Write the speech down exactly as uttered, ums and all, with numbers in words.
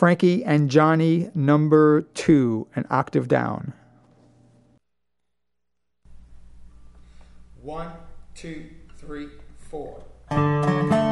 Frankie and Johnny number two, an octave down. One, two, three, four.